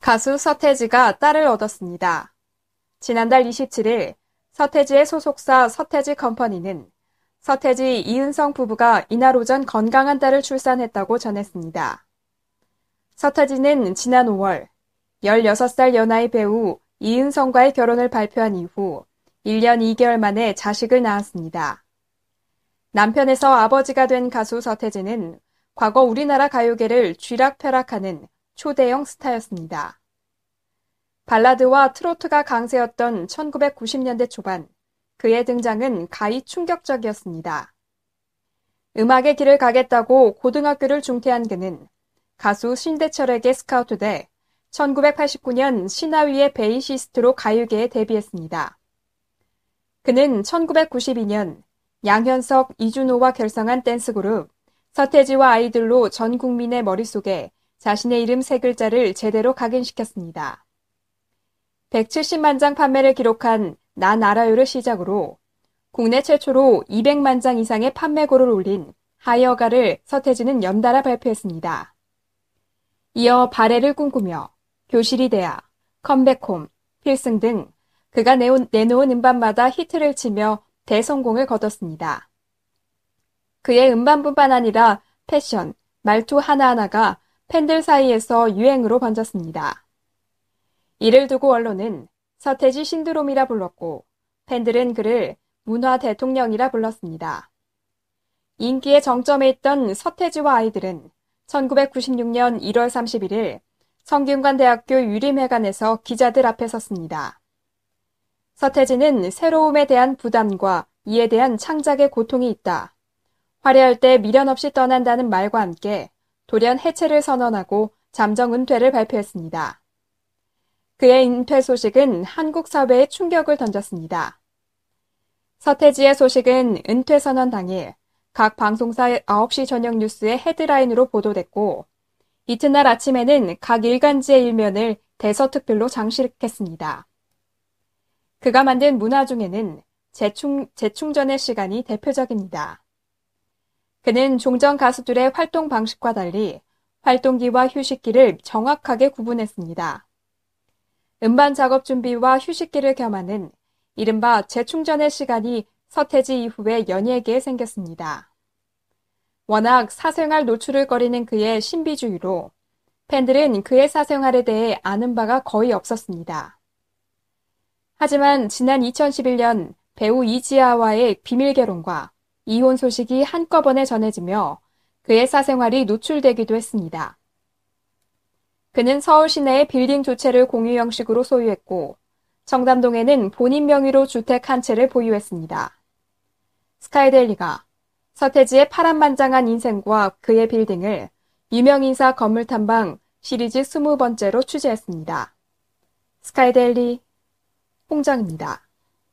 가수 서태지가 딸을 얻었습니다. 지난달 27일 서태지의 소속사 서태지 컴퍼니는 서태지 이은성 부부가 이날 오전 건강한 딸을 출산했다고 전했습니다. 서태지는 지난 5월 16살 연하의 배우 이은성과의 결혼을 발표한 이후 1년 2개월 만에 자식을 낳았습니다. 남편에서 아버지가 된 가수 서태지는 과거 우리나라 가요계를 쥐락펴락하는 초대형 스타였습니다. 발라드와 트로트가 강세였던 1990년대 초반, 그의 등장은 가히 충격적이었습니다. 음악의 길을 가겠다고 고등학교를 중퇴한 그는 가수 신대철에게 스카우트돼 1989년 신화위의 베이시스트로 가요계에 데뷔했습니다. 그는 1992년 양현석, 이준호와 결성한 댄스그룹 서태지와 아이들로 전 국민의 머릿속에 자신의 이름 세 글자를 제대로 각인시켰습니다. 170만 장 판매를 기록한 난 알아요를 시작으로 국내 최초로 200만 장 이상의 판매고를 올린 하이어가를 서태지는 연달아 발표했습니다. 이어 발해를 꿈꾸며 교실이 돼야, 컴백홈, 필승 등 그가 내놓은 음반마다 히트를 치며 대성공을 거뒀습니다. 그의 음반뿐만 아니라 패션, 말투 하나하나가 팬들 사이에서 유행으로 번졌습니다. 이를 두고 언론은 서태지 신드롬이라 불렀고 팬들은 그를 문화 대통령이라 불렀습니다. 인기의 정점에 있던 서태지와 아이들은 1996년 1월 31일 성균관대학교 유림회관에서 기자들 앞에 섰습니다. 서태지는 새로움에 대한 부담과 이에 대한 창작의 고통이 있다. 화려할 때 미련 없이 떠난다는 말과 함께 돌연 해체를 선언하고 잠정 은퇴를 발표했습니다. 그의 은퇴 소식은 한국 사회에 충격을 던졌습니다. 서태지의 소식은 은퇴 선언 당일 각 방송사 9시 저녁 뉴스의 헤드라인으로 보도됐고 이튿날 아침에는 각 일간지의 일면을 대서특필로 장식했습니다. 그가 만든 문화 중에는 재충전의 시간이 대표적입니다. 그는 종전 가수들의 활동 방식과 달리 활동기와 휴식기를 정확하게 구분했습니다. 음반 작업 준비와 휴식기를 겸하는 이른바 재충전의 시간이 서태지 이후에 연예계에 생겼습니다. 워낙 사생활 노출을 거리는 그의 신비주의로 팬들은 그의 사생활에 대해 아는 바가 거의 없었습니다. 하지만 지난 2011년 배우 이지아와의 비밀 결혼과 이혼 소식이 한꺼번에 전해지며 그의 사생활이 노출되기도 했습니다. 그는 서울 시내의 빌딩 두 채를 공유 형식으로 소유했고 청담동에는 본인 명의로 주택 한 채를 보유했습니다. 스카이데일리가 서태지의 파란만장한 인생과 그의 빌딩을 유명인사 건물 탐방 시리즈 20번째로 취재했습니다. 스카이데일리 홍정입니다.